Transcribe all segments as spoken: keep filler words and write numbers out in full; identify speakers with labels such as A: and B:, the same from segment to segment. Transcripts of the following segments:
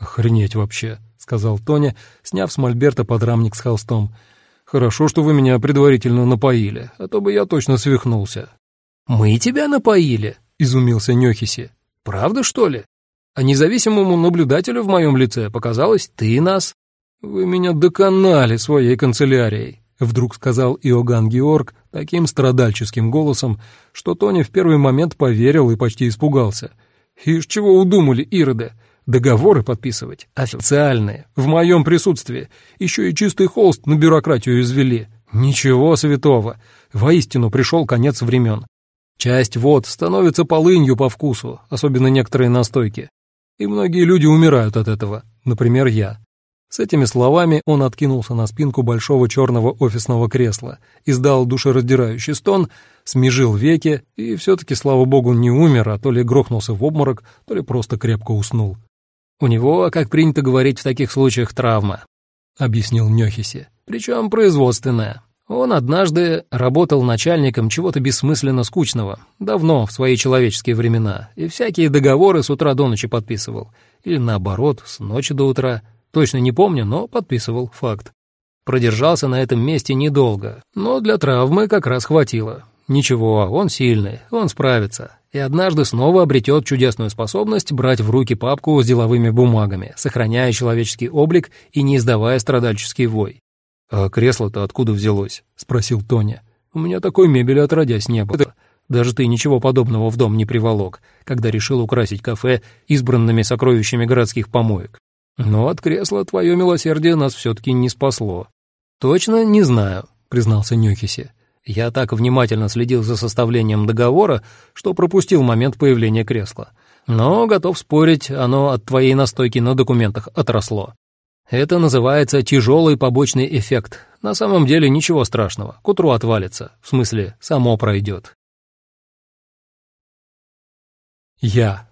A: «Охренеть вообще», — сказал Тоня, сняв с мольберта подрамник с холстом. «Хорошо, что вы меня предварительно напоили, а то бы я точно свихнулся». «Мы тебя напоили?» — изумился Нёхиси. «Правда, что ли? А независимому наблюдателю в моем лице показалось, ты нас...» «Вы меня доконали своей канцелярией», — вдруг сказал Иоганн Георг таким страдальческим голосом, что Тоня в первый момент поверил и почти испугался. «Ишь, чего удумали, ироды? Договоры подписывать? Официальные, в моем присутствии. Еще и чистый холст на бюрократию извели. Ничего святого. Воистину пришел конец времен. Часть вод становится полынью по вкусу, особенно некоторые настойки. И многие люди умирают от этого, например, я». С этими словами он откинулся на спинку большого черного офисного кресла, издал душераздирающий стон, смежил веки и все-таки, слава богу, не умер, а то ли грохнулся в обморок, то ли просто крепко уснул. «У него, как принято говорить в таких случаях, травма», — объяснил Нёхиси, — «причем производственная. Он однажды работал начальником чего-то бессмысленно скучного, давно, в свои человеческие времена, и всякие договоры с утра до ночи подписывал, или наоборот, с ночи до утра. Точно не помню, но подписывал, факт. Продержался на этом месте недолго, но для травмы как раз хватило. Ничего, он сильный, он справится. И однажды снова обретет чудесную способность брать в руки папку с деловыми бумагами, сохраняя человеческий облик и не издавая страдальческий вой. «А кресло-то откуда взялось?» — спросил Тоня. «У меня такой мебели отродясь не было. Даже ты ничего подобного в дом не приволок, когда решил украсить кафе избранными сокровищами городских помоек. Но от кресла твое милосердие нас все-таки не спасло». «Точно не знаю», — признался Нёхиси. «Я так внимательно следил за составлением договора, что пропустил момент появления кресла. Но, готов спорить, оно от твоей настойки на документах отросло. Это называется тяжелый побочный эффект. На самом деле ничего страшного, к утру отвалится, в смысле, само пройдет». Я.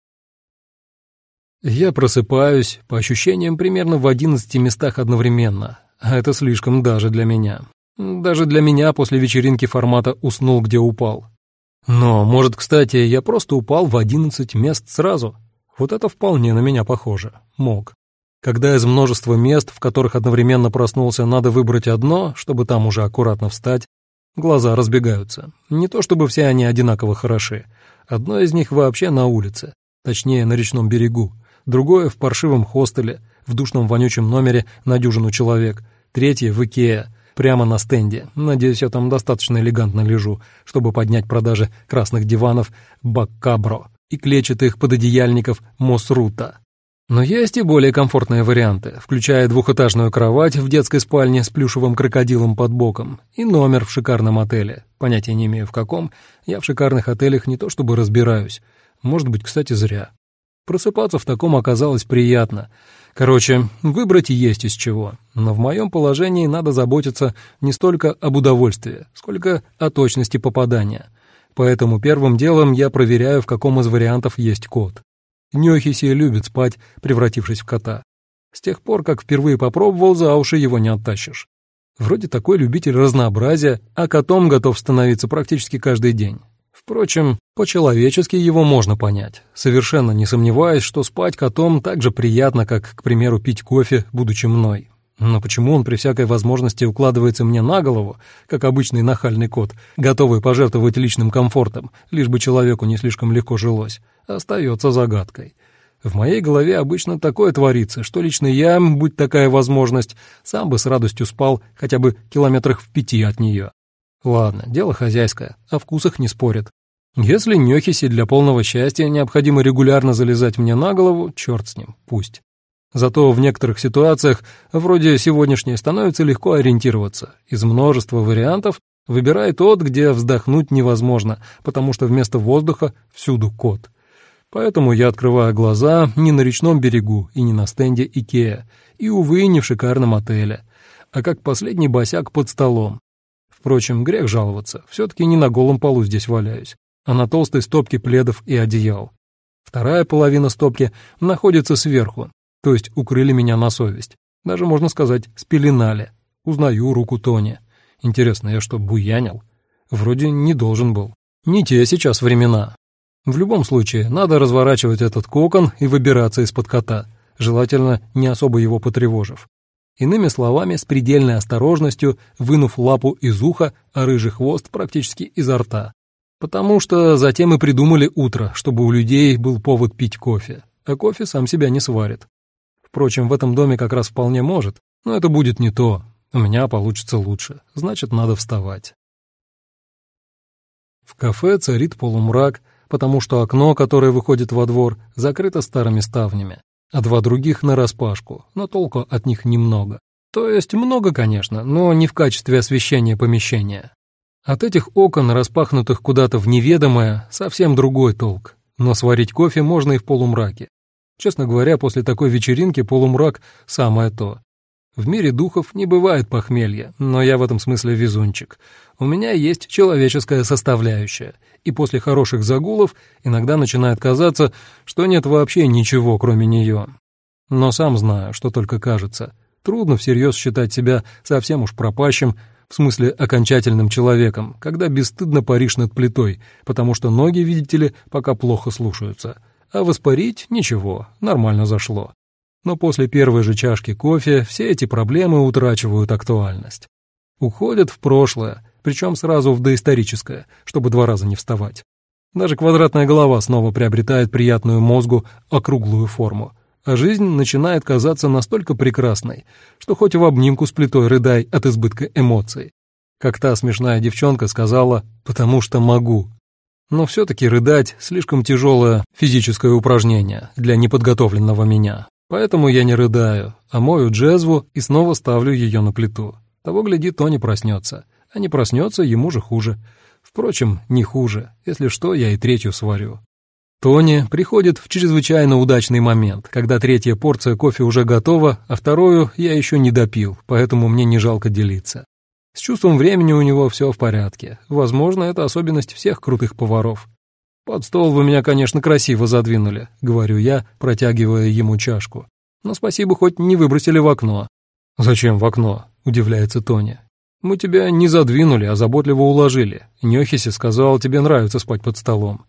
A: Я просыпаюсь, по ощущениям, примерно в одиннадцати местах одновременно, а это слишком даже для меня. Даже для меня после вечеринки формата «уснул, где упал». Но, может, кстати, я просто упал в одиннадцать мест сразу? Вот это вполне на меня похоже. Мог. Когда из множества мест, в которых одновременно проснулся, надо выбрать одно, чтобы там уже аккуратно встать, глаза разбегаются. Не то чтобы все они одинаково хороши. Одно из них вообще на улице, точнее, на речном берегу. Другое в паршивом хостеле, в душном вонючем номере на дюжину человек. Третье в Икеа, прямо на стенде. Надеюсь, я там достаточно элегантно лежу, чтобы поднять продажи красных диванов Баккабро и клетчатых пододеяльников Мосрута. Но есть и более комфортные варианты, включая двухэтажную кровать в детской спальне с плюшевым крокодилом под боком и номер в шикарном отеле. Понятия не имею в каком, я в шикарных отелях не то чтобы разбираюсь. Может быть, кстати, зря. Просыпаться в таком оказалось приятно. Короче, выбрать есть из чего. Но в моем положении надо заботиться не столько об удовольствии, сколько о точности попадания. Поэтому первым делом я проверяю, в каком из вариантов есть кот. Нёхиси любит спать, превратившись в кота. С тех пор, как впервые попробовал, за уши его не оттащишь. Вроде такой любитель разнообразия, а котом готов становиться практически каждый день. Впрочем, по-человечески его можно понять, совершенно не сомневаясь, что спать котом так же приятно, как, к примеру, пить кофе, будучи мной. Но почему он при всякой возможности укладывается мне на голову, как обычный нахальный кот, готовый пожертвовать личным комфортом, лишь бы человеку не слишком легко жилось, остается загадкой. В моей голове обычно такое творится, что лично я, будь такая возможность, сам бы с радостью спал хотя бы километрах в пяти от нее. Ладно, дело хозяйское, о вкусах не спорят. Если Нёхиси для полного счастья необходимо регулярно залезать мне на голову, черт с ним, пусть. Зато в некоторых ситуациях, вроде сегодняшней, становится легко ориентироваться. Из множества вариантов выбирай тот, где вздохнуть невозможно, потому что вместо воздуха всюду кот. Поэтому я открываю глаза не на речном берегу и не на стенде Икеа, и, увы, не в шикарном отеле, а как последний босяк под столом. Впрочем, грех жаловаться, все-таки не на голом полу здесь валяюсь, а на толстой стопке пледов и одеял. Вторая половина стопки находится сверху, то есть укрыли меня на совесть. Даже, можно сказать, спеленали. Узнаю руку Тони. Интересно, я что, буянил? Вроде не должен был. Не те сейчас времена. В любом случае, надо разворачивать этот кокон и выбираться из-под кота. желательно не особо его потревожив. Иными словами, с предельной осторожностью, вынув лапу из уха, а рыжий хвост практически изо рта. Потому что затем и придумали утро, чтобы у людей был повод пить кофе, а кофе сам себя не сварит. Впрочем, в этом доме как раз вполне может, но это будет не то. У меня получится лучше, значит, надо вставать. В кафе царит полумрак, потому что окно, которое выходит во двор, закрыто старыми ставнями, а два других нараспашку, но толку от них немного. То есть много, конечно, но не в качестве освещения помещения. От этих окон, распахнутых куда-то в неведомое, совсем другой толк, но сварить кофе можно и в полумраке. Честно говоря, после такой вечеринки полумрак – самое то. В мире духов не бывает похмелья, но я в этом смысле везунчик. У меня есть человеческая составляющая, и после хороших загулов иногда начинает казаться, что нет вообще ничего, кроме нее. Но сам знаю, что только кажется. Трудно всерьез считать себя совсем уж пропащим, в смысле окончательным человеком, когда бесстыдно паришь над плитой, потому что ноги, видите ли, пока плохо слушаются. А воспарить — ничего, нормально зашло. Но после первой же чашки кофе все эти проблемы утрачивают актуальность. Уходят в прошлое, причем сразу в доисторическое, чтобы два раза не вставать. Даже квадратная голова снова приобретает приятную мозгу округлую форму, а жизнь начинает казаться настолько прекрасной, что хоть в обнимку с плитой рыдай от избытка эмоций. Как та смешная девчонка сказала «потому что могу». Но все-таки рыдать — слишком тяжелое физическое упражнение для неподготовленного меня. Поэтому я не рыдаю, а мою джезву и снова ставлю ее на плиту. Того, гляди, то не проснется. А не проснется, ему же хуже. Впрочем, не хуже. Если что, я и третью сварю. Тони приходит в чрезвычайно удачный момент, когда третья порция кофе уже готова, а вторую я еще не допил, поэтому мне не жалко делиться. С чувством времени у него все в порядке. Возможно, это особенность всех крутых поваров. «Под стол вы меня, конечно, красиво задвинули», — говорю я, протягивая ему чашку. «Но спасибо, хоть не выбросили в окно». «Зачем в окно?» — удивляется Тони. «Мы тебя не задвинули, а заботливо уложили. Нёхиси сказал, тебе нравится спать под столом».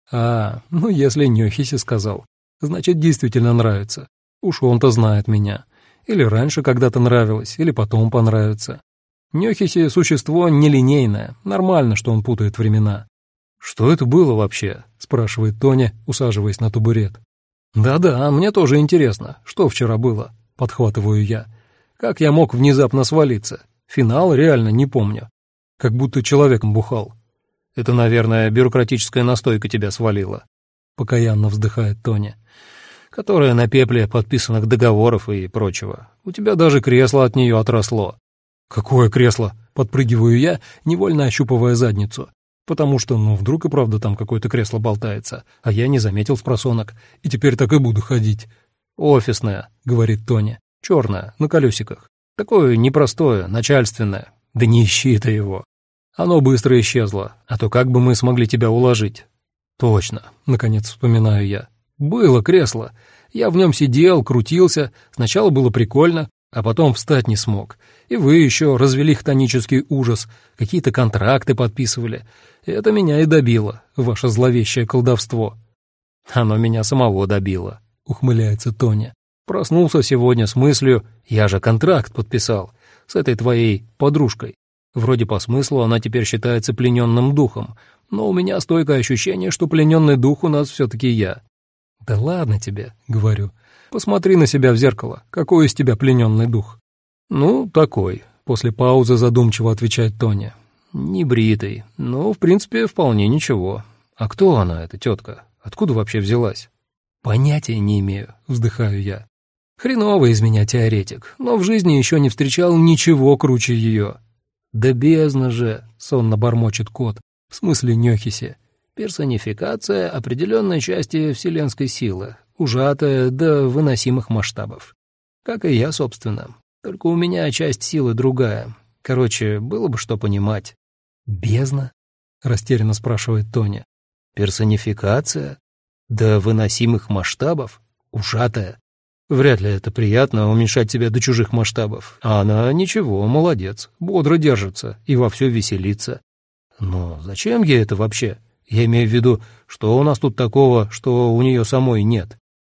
A: «А, ну если Нёхиси сказал, значит, действительно нравится. Уж он-то знает меня. Или раньше когда-то нравилось, или потом понравится. Нёхиси — существо нелинейное, нормально, что он путает времена». «Что это было вообще?» — спрашивает Тони, усаживаясь на табурет. «Да-да, мне тоже интересно, что вчера было?» — подхватываю я. «Как я мог внезапно свалиться? Финал реально не помню. Как будто человеком бухал». «Это, наверное, бюрократическая настойка тебя свалила», — покаянно вздыхает Тони, «которая на пепле подписанных договоров и прочего. У тебя даже кресло от нее отросло». «Какое кресло?» — подпрыгиваю я, невольно ощупывая задницу. Потому что, ну, вдруг и правда там какое-то кресло болтается, а я не заметил спросонок, и теперь так и буду ходить. «Офисное», — говорит Тони, — «черное, на колесиках. Такое непростое, начальственное. Да не ищи ты его. Оно быстро исчезло, а то как бы мы смогли тебя уложить?» «Точно», — наконец вспоминаю я. «Было кресло. Я в нем сидел, крутился, сначала было прикольно, а потом встать не смог. И вы еще развели хтонический ужас, какие-то контракты подписывали. Это меня и добило, ваше зловещее колдовство». «Оно меня самого добило», — ухмыляется Тони. «Проснулся сегодня с мыслью, я же контракт подписал с этой твоей подружкой. Вроде по смыслу она теперь считается плененным духом, но у меня стойкое ощущение, что плененный дух у нас все-таки я». «Да ладно тебе», — говорю. «Посмотри на себя в зеркало, какой из тебя плененный дух?» «Ну, такой», — после паузы задумчиво отвечает Тони. «Не бритый, но, в принципе, вполне ничего. А кто она, эта тетка? Откуда вообще взялась?» «Понятия не имею», — вздыхаю я. «Хреновый из меня теоретик, но в жизни еще не встречал ничего круче ее». «Да бездна же», — сонно бормочет кот, в смысле Нёхиси. «Персонификация определенной части вселенской силы, ужатая до выносимых масштабов. Как и я, собственно. Только у меня часть силы другая. Короче, было бы что понимать». «Бездна?» — растерянно спрашивает Тони. «Персонификация? До выносимых масштабов? Ужатая? Вряд ли это приятно уменьшать себя до чужих масштабов. А она ничего, молодец, бодро держится и вовсю веселится. Но зачем ей это вообще? Я имею в виду, что у нас тут такого, что у нее самой нет.